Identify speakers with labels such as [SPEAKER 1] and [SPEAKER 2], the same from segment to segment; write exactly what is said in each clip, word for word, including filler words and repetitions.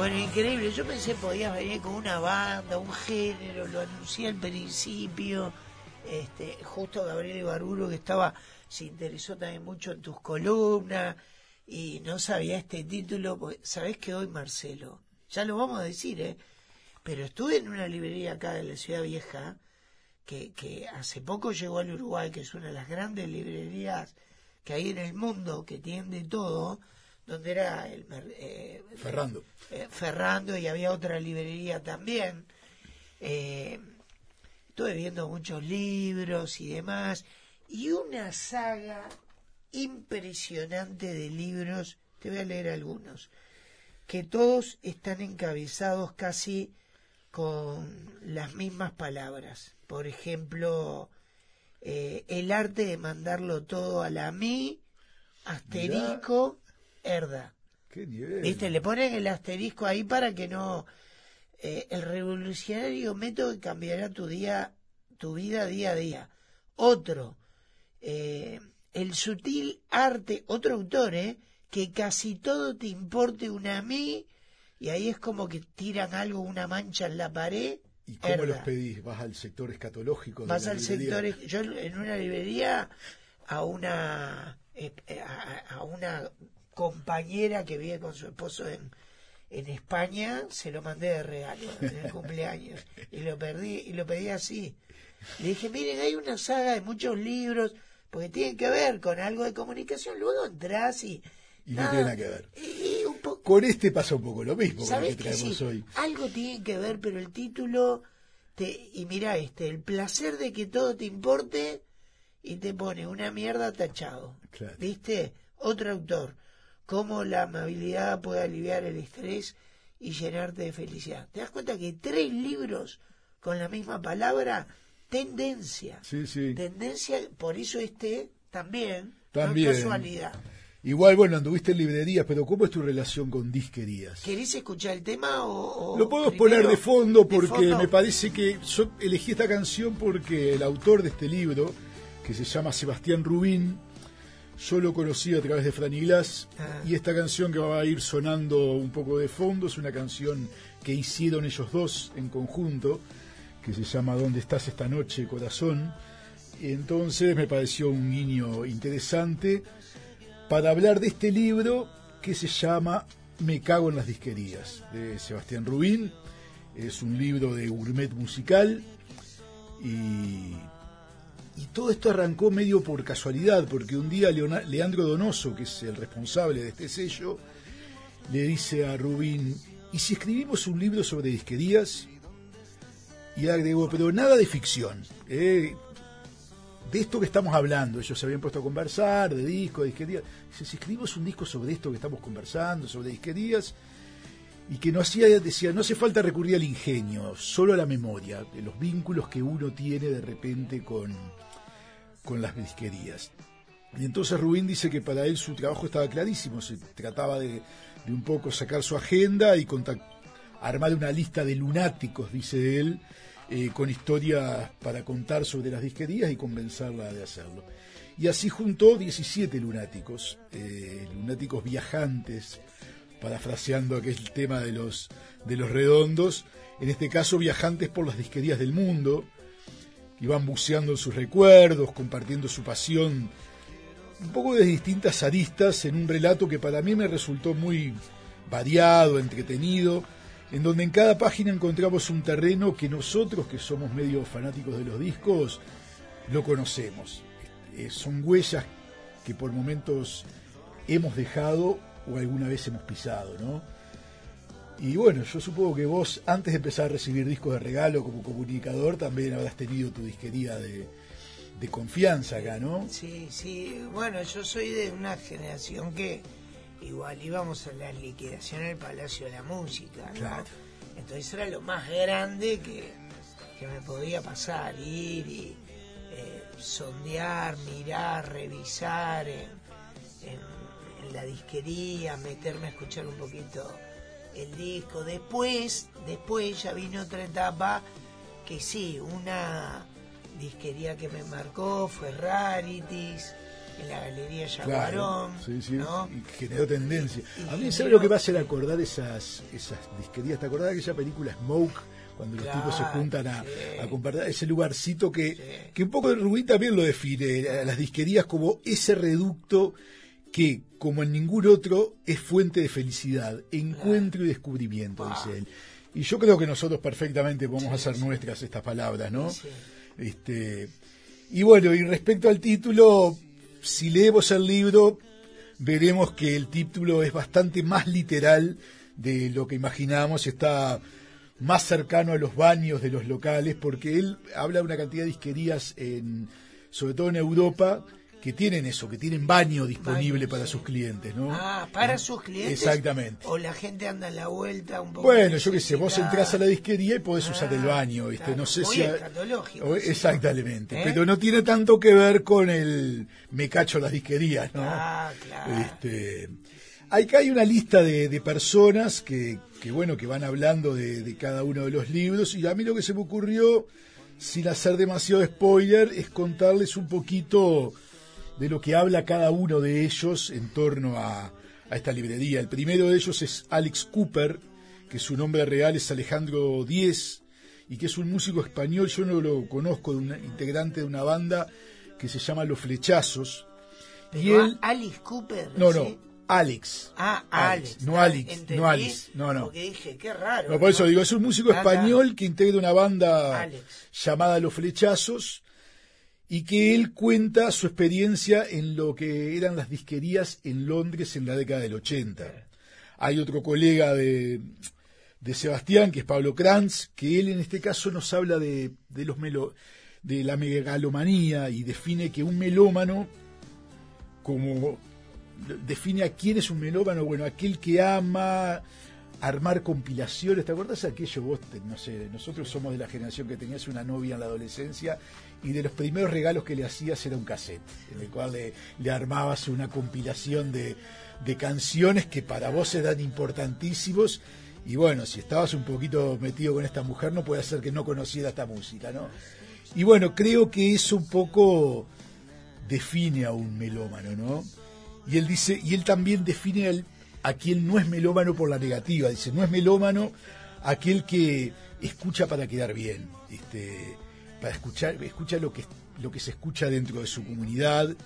[SPEAKER 1] Bueno, increíble. Yo pensé que podías venir con una banda, un género, lo anuncié al principio. Este, justo Gabriel Ibarburu, que estaba, se interesó también mucho en tus columnas y no sabía este título. Porque, ¿sabés que hoy, Marcelo? Ya lo vamos a decir, ¿eh? Pero estuve en una librería acá de la Ciudad Vieja, que, que hace poco llegó al Uruguay, que es una de las grandes librerías que hay en el mundo, que tienen de todo, donde era el eh,
[SPEAKER 2] Ferrando.
[SPEAKER 1] Eh, Ferrando, y había otra librería también. Eh, estuve viendo muchos libros y demás, y una saga impresionante de libros, te voy a leer algunos, que todos están encabezados casi con las mismas palabras. Por ejemplo, eh, el arte de mandarlo todo a la mi, asterisco, herda.
[SPEAKER 2] Qué nivel.
[SPEAKER 1] ¿Viste? Le ponen el asterisco ahí para que no... Eh, el revolucionario método que cambiará tu día, tu vida día a día. Otro, eh, el sutil arte, otro autor, ¿eh? Que casi todo te importe una mi, y ahí es como que tiran algo, una mancha en la pared.
[SPEAKER 2] ¿Y cómo
[SPEAKER 1] herda.
[SPEAKER 2] los pedís? ¿Vas al sector escatológico de
[SPEAKER 1] Vas
[SPEAKER 2] la
[SPEAKER 1] al
[SPEAKER 2] librería?
[SPEAKER 1] sector... Yo en una librería, a una... Eh, a, a una compañera que vive con su esposo en, en España, se lo mandé de regalo en el cumpleaños y lo perdí y lo pedí así. Le dije, miren, hay una saga de muchos libros porque tienen que ver con algo de comunicación. Luego entras y
[SPEAKER 2] Y no tiene nada que ver.
[SPEAKER 1] y, y un po-
[SPEAKER 2] Con este pasa un poco lo mismo con el
[SPEAKER 1] ¿sabés
[SPEAKER 2] que
[SPEAKER 1] que
[SPEAKER 2] traemos
[SPEAKER 1] sí?
[SPEAKER 2] hoy.
[SPEAKER 1] Algo tiene que ver, pero el título te, y mira este, el placer de que todo te importe, y te pone una mierda tachado.
[SPEAKER 2] Claro.
[SPEAKER 1] ¿Viste? Otro autor. Cómo la amabilidad puede aliviar el estrés y llenarte de felicidad. ¿Te das cuenta que tres libros con la misma palabra? Tendencia.
[SPEAKER 2] Sí, sí.
[SPEAKER 1] Tendencia, por eso este también,
[SPEAKER 2] También.
[SPEAKER 1] no es casualidad.
[SPEAKER 2] Igual, bueno, anduviste en librerías, pero ¿cómo es tu relación con disquerías?
[SPEAKER 1] ¿Querés escuchar el tema o...? o
[SPEAKER 2] Lo podemos
[SPEAKER 1] primero?
[SPEAKER 2] poner de fondo porque
[SPEAKER 1] ¿De fondo?
[SPEAKER 2] me parece que yo elegí esta canción porque el autor de este libro, que se llama Sebastián Rubín, yo lo conocí a través de Franny Glass,
[SPEAKER 1] Ah.
[SPEAKER 2] y esta canción que va a ir sonando un poco de fondo es una canción que hicieron ellos dos en conjunto, que se llama ¿Dónde estás esta noche, corazón? Entonces me pareció un guiño interesante para hablar de este libro que se llama Me cago en las disquerías, de Sebastián Rubín. Es un libro de gourmet musical y... Y todo esto arrancó medio por casualidad, porque un día Leona- Leandro Donoso, que es el responsable de este sello, le dice a Rubín, ¿y si escribimos un libro sobre disquerías? Y agregó, pero nada de ficción, ¿eh? De esto que estamos hablando. Ellos se habían puesto a conversar, de discos, de disquerías. Dice, si escribimos un disco sobre esto que estamos conversando, sobre disquerías, y que no hacía, decía, no hace falta recurrir al ingenio, solo a la memoria, de los vínculos que uno tiene de repente con, con las disquerías. Y entonces Rubín dice que para él su trabajo estaba clarísimo, se trataba de, de un poco sacar su agenda y contact- armar una lista de lunáticos, dice él, eh, con historias para contar sobre las disquerías y convencerla de hacerlo. Y así juntó diecisiete lunáticos, eh, lunáticos viajantes, parafraseando aquel tema de los, de los redondos, en este caso viajantes por las disquerías del mundo, que van buceando en sus recuerdos, compartiendo su pasión, un poco de distintas aristas, en un relato que para mí me resultó muy variado, entretenido, en donde en cada página encontramos un terreno que nosotros, que somos medio fanáticos de los discos, lo conocemos. Eh, son huellas que por momentos hemos dejado o alguna vez hemos pisado, ¿no? Y bueno, yo supongo que vos, antes de empezar a recibir discos de regalo como comunicador, también habrás tenido tu disquería de, de confianza acá, ¿no?
[SPEAKER 1] Sí, sí. Bueno, yo soy de una generación que igual íbamos a la liquidación del Palacio de la Música, ¿no?
[SPEAKER 2] Claro.
[SPEAKER 1] Entonces era lo más grande que, que me podía pasar, ir y eh, sondear, mirar, revisar en, en, en la disquería, meterme a escuchar un poquito el disco. Después, después ya vino otra etapa que sí, una disquería que me marcó fue Rarities, en la Galería Yaguarón,
[SPEAKER 2] claro, sí, sí,
[SPEAKER 1] ¿no?
[SPEAKER 2] Y generó tendencia.
[SPEAKER 1] Y, y
[SPEAKER 2] a mí, ¿sabes
[SPEAKER 1] generó...
[SPEAKER 2] lo que me hace acordar esas, esas disquerías? ¿Te acordás de aquella película Smoke? Cuando claro, los tipos se juntan a, sí. a compartir ese lugarcito que, sí. que un poco Rubín también lo define, a las disquerías como ese reducto que, como en ningún otro, es fuente de felicidad, encuentro claro. y descubrimiento, ah. dice él. Y yo creo que nosotros perfectamente podemos sí, hacer sí. nuestras estas palabras, ¿no? Sí. Este, y bueno, y respecto al título, si leemos el libro, veremos que el título es bastante más literal de lo que imaginamos, está más cercano a los baños de los locales, porque él habla de una cantidad de disquerías, en, sobre todo en Europa, que tienen eso, que tienen baño disponible baño, para sí. sus clientes, ¿no?
[SPEAKER 1] Ah, para sus clientes.
[SPEAKER 2] Exactamente.
[SPEAKER 1] O la gente anda en la vuelta un poco.
[SPEAKER 2] Bueno, yo qué sé, vos entrás a la disquería y podés ah, usar el baño, ¿viste?
[SPEAKER 1] Claro,
[SPEAKER 2] no sé
[SPEAKER 1] muy
[SPEAKER 2] si
[SPEAKER 1] escatológico.
[SPEAKER 2] Exactamente,
[SPEAKER 1] ¿Eh?
[SPEAKER 2] pero no tiene tanto que ver con el me cacho las disquerías, ¿no?
[SPEAKER 1] Ah, claro.
[SPEAKER 2] Este, acá hay una lista de, de personas que, que, bueno, que van hablando de, de cada uno de los libros, y a mí lo que se me ocurrió, sin hacer demasiado spoiler, es contarles un poquito de lo que habla cada uno de ellos en torno a, a esta librería. El primero de ellos es Alex Cooper, que su nombre real es Alejandro Díez, y que es un músico español, yo no lo conozco, de un integrante de una banda que se llama Los Flechazos.
[SPEAKER 1] Pero
[SPEAKER 2] y él,
[SPEAKER 1] Alice Cooper.
[SPEAKER 2] No,
[SPEAKER 1] ¿sí?
[SPEAKER 2] no, Alex.
[SPEAKER 1] Ah, Alex.
[SPEAKER 2] Alex. No Alex,
[SPEAKER 1] ¿Entendí?
[SPEAKER 2] no Alex. No, no.
[SPEAKER 1] Porque dije, qué raro.
[SPEAKER 2] No, por eso
[SPEAKER 1] ¿no?
[SPEAKER 2] digo, es un músico
[SPEAKER 1] ah,
[SPEAKER 2] español
[SPEAKER 1] ah.
[SPEAKER 2] que integra una banda
[SPEAKER 1] Alex.
[SPEAKER 2] llamada Los Flechazos, y que él cuenta su experiencia en lo que eran las disquerías en Londres en la década del ochenta. Hay otro colega de, de Sebastián, que es Pablo Kranz, que él en este caso nos habla de, de, los melo, de la megalomanía, y define que un melómano, como define a quién es un melómano, bueno, aquel que ama armar compilaciones. ¿Te acuerdas de aquello? Vos, te, no sé, nosotros somos de la generación que tenías una novia en la adolescencia y de los primeros regalos que le hacías era un cassette, en el cual le, le armabas una compilación de, de canciones que para vos eran importantísimos, y bueno, si estabas un poquito metido con esta mujer no puede ser que no conociera esta música, ¿no? Y bueno, creo que eso un poco define a un melómano, ¿no? Y él dice, y él también define el a quien no es melómano por la negativa. Dice, no es melómano aquel que escucha para quedar bien, este, para escuchar, escucha lo que, lo que se escucha dentro de su comunidad.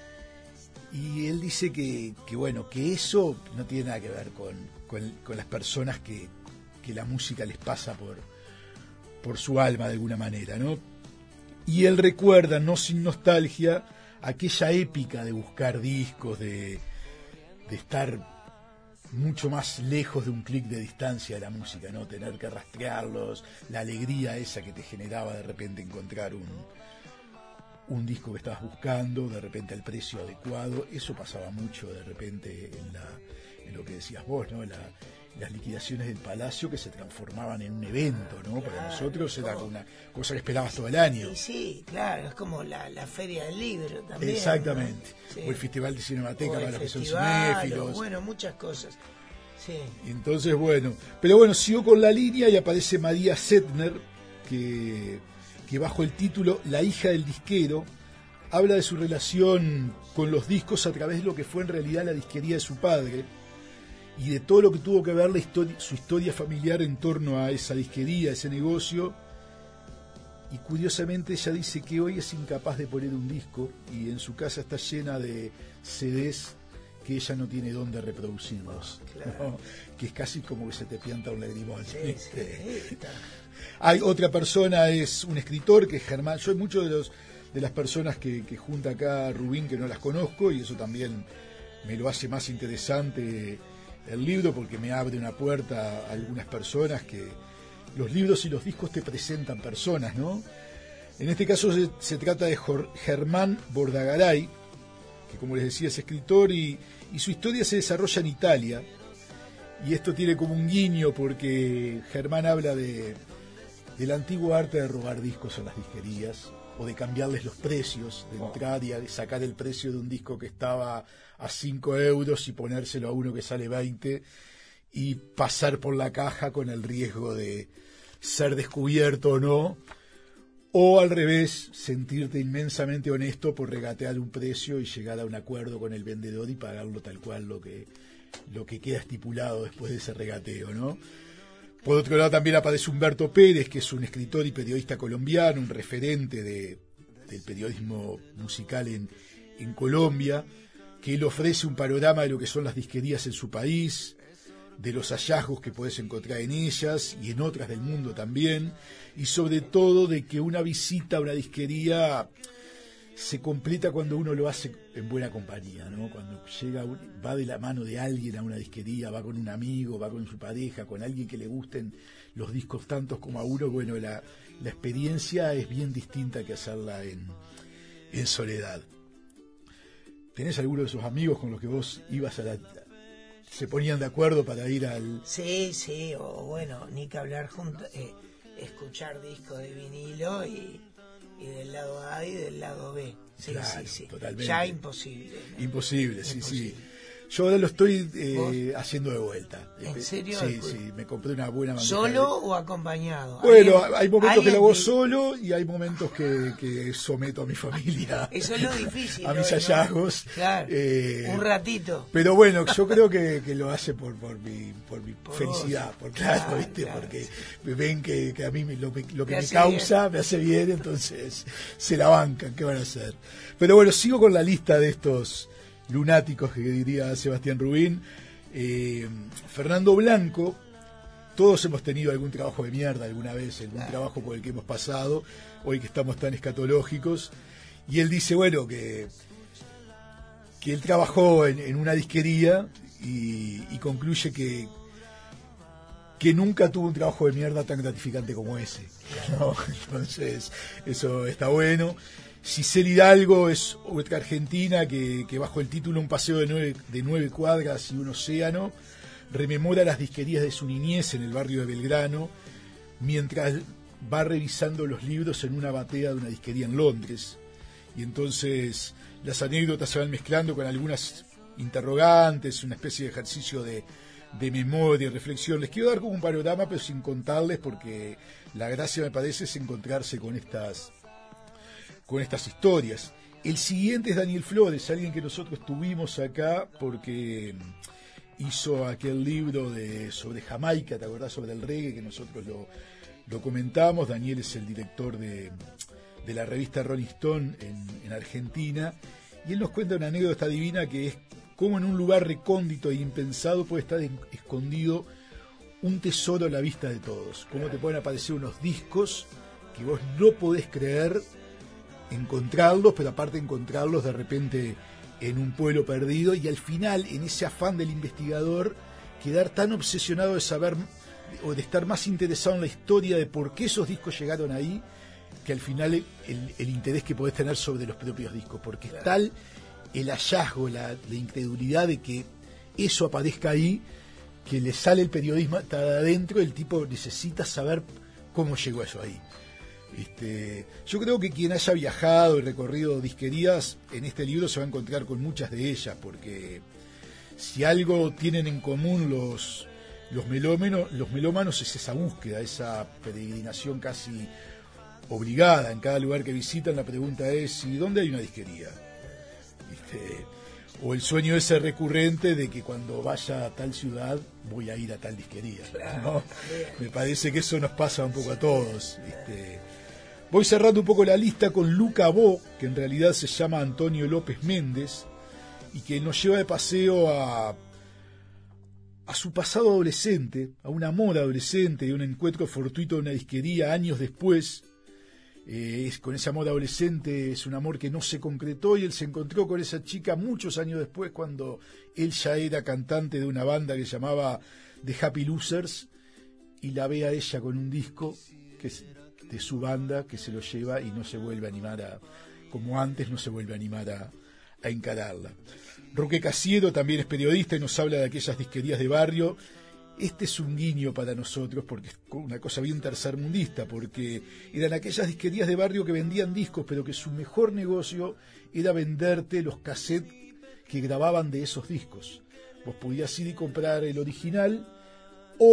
[SPEAKER 2] Y él dice que, que bueno, que eso no tiene nada que ver con, con, con las personas que, que la música les pasa por, por su alma de alguna manera, ¿no? Y él recuerda, no sin nostalgia, aquella épica de buscar discos, de, de estar mucho más lejos de un clic de distancia de la música, ¿no? Tener que rastrearlos, la alegría esa que te generaba de repente encontrar un, un disco que estabas buscando, de repente al precio adecuado. Eso pasaba mucho de repente en, la, en lo que decías vos, ¿no? La, las liquidaciones del Palacio, que se transformaban en un evento, ¿no? Claro, para nosotros era como una cosa que esperabas todo el año.
[SPEAKER 1] Sí, sí, claro, es como la, la Feria del Libro también.
[SPEAKER 2] Exactamente.
[SPEAKER 1] ¿No? Sí.
[SPEAKER 2] O el Festival de Cinemateca para los que son
[SPEAKER 1] festival,
[SPEAKER 2] cinéfilos.
[SPEAKER 1] O, bueno, muchas cosas. Sí.
[SPEAKER 2] Entonces, bueno. Pero bueno, sigo con la línea y aparece María Settner, que, que bajo el título La hija del disquero, habla de su relación con los discos a través de lo que fue en realidad la disquería de su padre, y de todo lo que tuvo que ver la historia, su historia familiar en torno a esa disquería, ese negocio. Y curiosamente ella dice que hoy es incapaz de poner un disco, y en su casa está llena de C Ds que ella no tiene dónde reproducirlos, claro. ¿No? Que es casi como que se te pianta un lagrimón.
[SPEAKER 1] Sí, sí,
[SPEAKER 2] hay otra persona, es un escritor, que es Germán. Yo hay muchos de los de las personas que, que junta acá Rubín que no las conozco, y eso también me lo hace más interesante el libro, porque me abre una puerta a algunas personas que los libros y los discos te presentan personas, ¿no? En este caso se, se trata de Jor, Germán Bordagaray, que como les decía es escritor, y, y su historia se desarrolla en Italia, y esto tiene como un guiño porque Germán habla de del antiguo arte de robar discos en las disquerías, o de cambiarles los precios, de entrar y de sacar el precio de un disco que estaba a cinco euros y ponérselo a uno que sale veinte, y pasar por la caja con el riesgo de ser descubierto o no, o al revés, sentirte inmensamente honesto por regatear un precio y llegar a un acuerdo con el vendedor y pagarlo tal cual lo que, lo que queda estipulado después de ese regateo, ¿no? Por otro lado también aparece Humberto Pérez, que es un escritor y periodista colombiano, un referente de, del periodismo musical en, en Colombia, que él ofrece un panorama de lo que son las disquerías en su país, de los hallazgos que puedes encontrar en ellas y en otras del mundo también, y sobre todo de que una visita a una disquería se completa cuando uno lo hace en buena compañía, ¿no? Cuando llega, va de la mano de alguien a una disquería, va con un amigo, va con su pareja, con alguien que le gusten los discos tantos como a uno, bueno, la, la experiencia es bien distinta que hacerla en, en soledad. ¿Tenés alguno de esos amigos con los que vos ibas a la... se ponían de acuerdo para ir al...
[SPEAKER 1] Sí, sí, o bueno, ni que hablar juntos, eh, escuchar discos de vinilo y, y del lado A y del lado B. Sí,
[SPEAKER 2] claro,
[SPEAKER 1] sí, sí.
[SPEAKER 2] Totalmente.
[SPEAKER 1] Ya imposible, ¿no?
[SPEAKER 2] Imposible, sí,
[SPEAKER 1] Imposible.
[SPEAKER 2] sí. Yo ahora lo estoy eh, haciendo de vuelta.
[SPEAKER 1] ¿En serio?
[SPEAKER 2] Sí, sí, me compré una buena bandeja.
[SPEAKER 1] ¿Solo
[SPEAKER 2] de...
[SPEAKER 1] o acompañado?
[SPEAKER 2] Bueno, hay momentos que lo hago
[SPEAKER 1] que...
[SPEAKER 2] solo y hay momentos que, que someto a mi familia.
[SPEAKER 1] Eso es lo difícil.
[SPEAKER 2] A mis
[SPEAKER 1] ¿no?
[SPEAKER 2] hallazgos.
[SPEAKER 1] Claro,
[SPEAKER 2] eh,
[SPEAKER 1] un ratito.
[SPEAKER 2] Pero bueno, yo creo que, que lo hace por, por mi, por mi por felicidad,
[SPEAKER 1] vos.
[SPEAKER 2] por claro,
[SPEAKER 1] Claro,
[SPEAKER 2] ¿viste?
[SPEAKER 1] claro,
[SPEAKER 2] Porque
[SPEAKER 1] sí.
[SPEAKER 2] ven que, que a mí me- lo, me- lo que
[SPEAKER 1] Me
[SPEAKER 2] me
[SPEAKER 1] hace
[SPEAKER 2] causa
[SPEAKER 1] bien.
[SPEAKER 2] me hace bien, entonces se la bancan, ¿qué van a hacer? Pero bueno, sigo con la lista de estos lunáticos que diría Sebastián Rubín. eh, Fernando Blanco, todos hemos tenido algún trabajo de mierda alguna vez, algún
[SPEAKER 1] Claro.
[SPEAKER 2] trabajo por el que hemos pasado, hoy que estamos tan escatológicos, y él dice, bueno, que, que él trabajó en, en una disquería y, y concluye que, que nunca tuvo un trabajo de mierda tan gratificante como ese, ¿no? Entonces, eso está bueno. Giselle Hidalgo es otra argentina que, que bajo el título Un paseo de nueve, de nueve cuadras y un océano rememora las disquerías de su niñez en el barrio de Belgrano mientras va revisando los libros en una batea de una disquería en Londres. Y entonces las anécdotas se van mezclando con algunas interrogantes, una especie de ejercicio de, de memoria y reflexión. Les quiero dar como un panorama, pero sin contarles, porque la gracia, me parece, es encontrarse con estas... con estas historias. El siguiente es Daniel Flores, alguien que nosotros tuvimos acá porque hizo aquel libro de sobre Jamaica, ¿te acordás? Sobre el reggae, que nosotros lo, lo comentamos. Daniel es el director de, de la revista Rolling Stone en, en Argentina, y él nos cuenta una anécdota divina que es cómo en un lugar recóndito e impensado puede estar en, escondido un tesoro a la vista de todos. Cómo te pueden aparecer unos discos que vos no podés creer encontrarlos, pero aparte encontrarlos de repente en un pueblo perdido, y al final, en ese afán del investigador, quedar tan obsesionado de saber o de estar más interesado en la historia de por qué esos discos llegaron ahí, que al final el, el interés que podés tener sobre los propios discos, porque es tal el hallazgo, la, la incredulidad de que eso aparezca ahí, que le sale el periodismo hasta de adentro, el tipo necesita saber cómo llegó eso ahí. Este, yo creo que quien haya viajado y recorrido disquerías en este libro se va a encontrar con muchas de ellas, porque si algo tienen en común los, los, melómenos, los melómanos es esa búsqueda, esa peregrinación casi obligada. En cada lugar que visitan la pregunta es ¿y dónde hay una disquería? Este, o el sueño ese recurrente de que cuando vaya a tal ciudad voy a ir a tal disquería, ¿no? Me parece que eso nos pasa un poco a todos. Este, voy cerrando un poco la lista con Luca Bo, que en realidad se llama Antonio López Méndez, y que nos lleva de paseo a, a su pasado adolescente, a un amor adolescente y un encuentro fortuito en una disquería años después. Eh, es, con ese amor adolescente es un amor que no se concretó, y él se encontró con esa chica muchos años después, cuando él ya era cantante de una banda que se llamaba The Happy Losers, y la ve a ella con un disco que es de su banda, que se lo lleva y no se vuelve a animar a, como antes, no se vuelve a animar a, a encararla. Roque Casiero también es periodista y nos habla de aquellas disquerías de barrio. Este es un guiño para nosotros, porque es una cosa bien tercermundista, porque eran aquellas disquerías de barrio que vendían discos, pero que su mejor negocio era venderte los cassettes que grababan de esos discos. Vos podías ir y comprar el original, o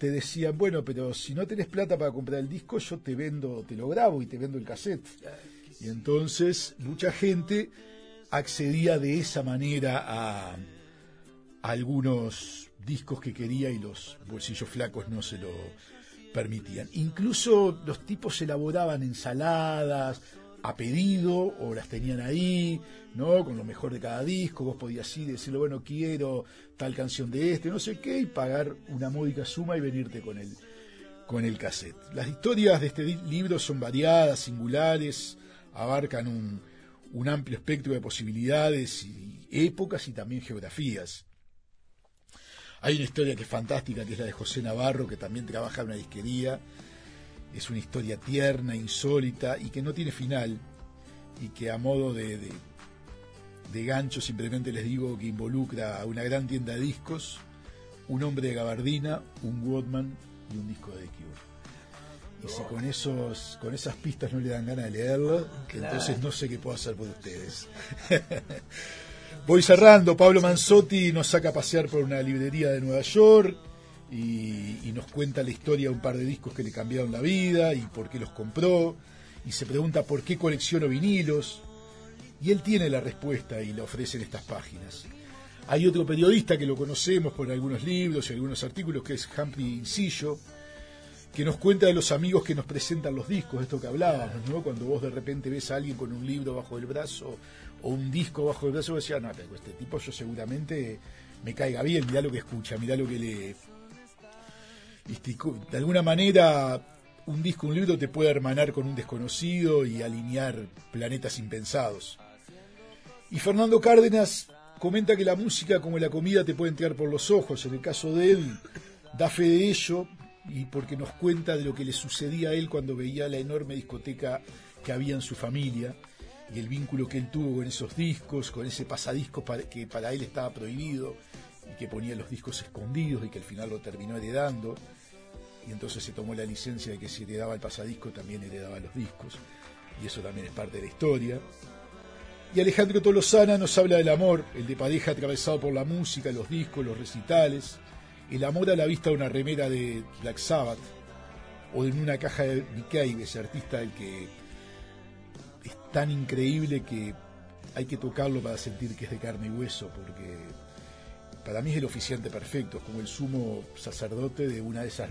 [SPEAKER 2] te decían, bueno, pero si no tenés plata para comprar el disco, yo te vendo, te lo grabo y te vendo el cassette. Y entonces mucha gente accedía de esa manera a, a algunos discos que quería y los bolsillos flacos no se lo permitían. Incluso los tipos elaboraban ensaladas a pedido o las tenían ahí, ¿no? Con lo mejor de cada disco. Vos podías ir y decirle, bueno, quiero tal canción de este, no sé qué, y pagar una módica suma y venirte con el, con el cassette. Las historias de este libro son variadas, singulares, abarcan un, un amplio espectro de posibilidades y épocas y también geografías. Hay una historia que es fantástica, que es la de José Navarro, que también trabaja en una disquería. Es una historia tierna, insólita y que no tiene final, y que a modo de, de, de gancho simplemente les digo que involucra a una gran tienda de discos, un hombre de gabardina, un Walkman y un disco de The Cure. Y si con esos, con esas pistas no le dan ganas de leerlo, claro, entonces no sé qué puedo hacer por ustedes. Voy cerrando. Pablo Manzotti nos saca a pasear por una librería de Nueva York y, y nos cuenta la historia de un par de discos que le cambiaron la vida y por qué los compró, y se pregunta por qué colecciono vinilos, y él tiene la respuesta y la ofrece en estas páginas. Hay otro periodista que lo conocemos por algunos libros y algunos artículos, que es Humphrey Incillo, que nos cuenta de los amigos que nos presentan los discos, esto que hablábamos, ¿no? Cuando vos de repente ves a alguien con un libro bajo el brazo o un disco bajo el brazo, vos decías, no, este tipo yo seguramente me caiga bien, mirá lo que escucha, mirá lo que lee. De alguna manera, un disco, un libro te puede hermanar con un desconocido y alinear planetas impensados. Y Fernando Cárdenas comenta que la música, como la comida, te puede entrar por los ojos. En el caso de él, da fe de ello, y porque nos cuenta de lo que le sucedía a él cuando veía la enorme discoteca que había en su familia y el vínculo que él tuvo con esos discos, con ese pasadiscos para, que para él estaba prohibido y que ponía los discos escondidos y que al final lo terminó heredando, y entonces se tomó la licencia de que si heredaba el pasadisco también heredaba los discos, y eso también es parte de la historia. Y Alejandro Tolosana nos habla del amor, el de pareja atravesado por la música, los discos, los recitales, el amor a la vista de una remera de Black Sabbath o de una caja de Nick Cave, ese artista del que es tan increíble que hay que tocarlo para sentir que es de carne y hueso, porque para mí es el oficiante perfecto, es como el sumo sacerdote de una de esas,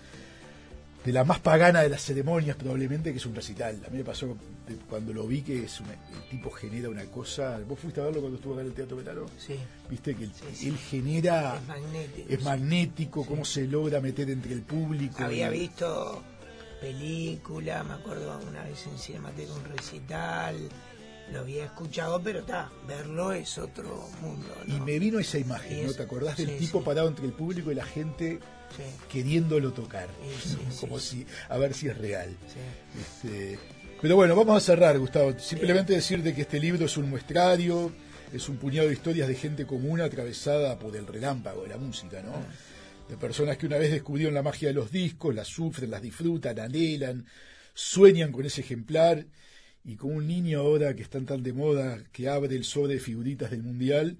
[SPEAKER 2] de la más pagana de las ceremonias probablemente, que es un recital. A mí me pasó cuando lo vi que es una, el tipo genera una cosa. ¿Vos fuiste a verlo cuando estuvo acá en el Teatro Petaro?
[SPEAKER 1] Sí.
[SPEAKER 2] Viste que él,
[SPEAKER 1] sí, sí.
[SPEAKER 2] él genera,
[SPEAKER 1] es magnético,
[SPEAKER 2] es magnético
[SPEAKER 1] sí.
[SPEAKER 2] Cómo se logra meter entre el público.
[SPEAKER 1] Había
[SPEAKER 2] y...
[SPEAKER 1] visto película, me acuerdo una vez en Cinemateca un recital, lo había escuchado, pero está, verlo es otro mundo, ¿no?
[SPEAKER 2] Y me vino esa imagen,
[SPEAKER 1] es,
[SPEAKER 2] ¿no? ¿Te acordás del
[SPEAKER 1] sí,
[SPEAKER 2] tipo
[SPEAKER 1] sí.
[SPEAKER 2] parado entre el público y la gente sí. queriéndolo tocar?
[SPEAKER 1] Sí, sí,
[SPEAKER 2] como
[SPEAKER 1] sí,
[SPEAKER 2] si, a ver si es real.
[SPEAKER 1] Sí.
[SPEAKER 2] Este, pero bueno, vamos a cerrar, Gustavo. Simplemente decirte que este libro es un muestrario, es un puñado de historias de gente común atravesada por el relámpago de la música, ¿no? De personas que una vez descubrieron la magia de los discos, las sufren, las disfrutan, anhelan, sueñan con ese ejemplar, y como un niño ahora que están tan de moda, que abre el sobre de figuritas del Mundial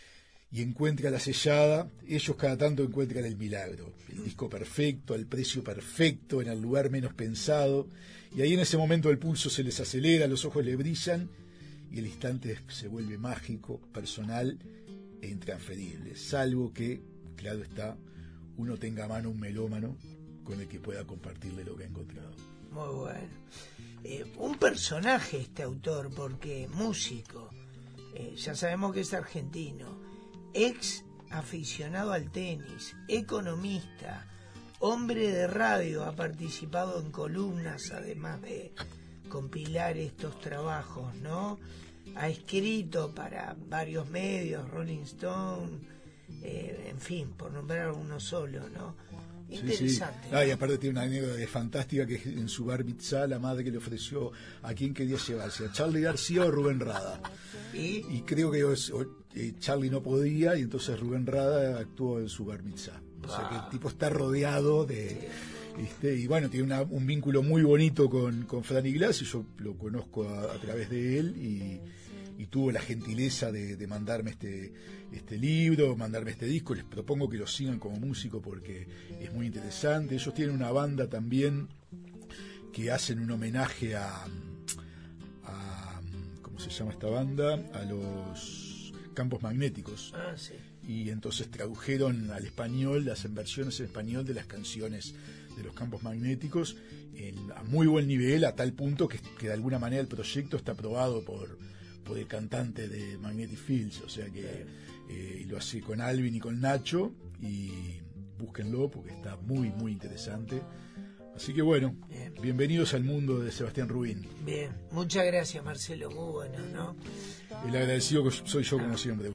[SPEAKER 2] y encuentra la sellada, ellos cada tanto encuentran el milagro, el disco perfecto, al precio perfecto, en el lugar menos pensado, y ahí en ese momento el pulso se les acelera, los ojos les brillan, y el instante se vuelve mágico, personal e intransferible, salvo que, claro está, uno tenga a mano un melómano con el que pueda compartirle lo que ha encontrado.
[SPEAKER 1] Muy bueno. Eh, un personaje este autor, porque músico, eh, ya sabemos que es argentino, ex aficionado al tenis, economista, hombre de radio, ha participado en columnas, además de compilar estos trabajos, ¿no? Ha escrito para varios medios, Rolling Stone, eh, en fin, por nombrar uno solo, ¿no? Interesante.
[SPEAKER 2] Sí, sí. Ah, y aparte tiene una anécdota fantástica, que en su bar mitzvah la madre le ofreció a quién quería llevarse, a Charly García o Rubén Rada.
[SPEAKER 1] ¿Y?
[SPEAKER 2] Y creo que eh, Charly no podía, y entonces Rubén Rada actuó en su bar mitzvah. O ah. sea que el tipo está rodeado de... Sí. Este, y bueno, tiene una, un vínculo muy bonito con, con Franny Glass, y yo lo conozco a, a través de él, y, y tuvo la gentileza de, de mandarme este, este libro, mandarme este disco. Les propongo que lo sigan como músico porque es muy interesante. Ellos tienen una banda también que hacen un homenaje a, a ¿cómo se llama esta banda? A los Campos Magnéticos.
[SPEAKER 1] Ah, sí.
[SPEAKER 2] Y entonces tradujeron al español, las versiones en español de las canciones de los Campos Magnéticos en, a muy buen nivel, a tal punto que, que de alguna manera el proyecto está aprobado por, por el cantante de Magnetic Fields, o sea que eh, lo hace con Alvin y con Nacho, y búsquenlo porque está muy muy interesante. Así que bueno, bien. Bienvenidos al mundo de Sebastián Rubín.
[SPEAKER 1] Bien, muchas gracias Marcelo, muy bueno, ¿no?
[SPEAKER 2] El agradecido soy yo como siempre.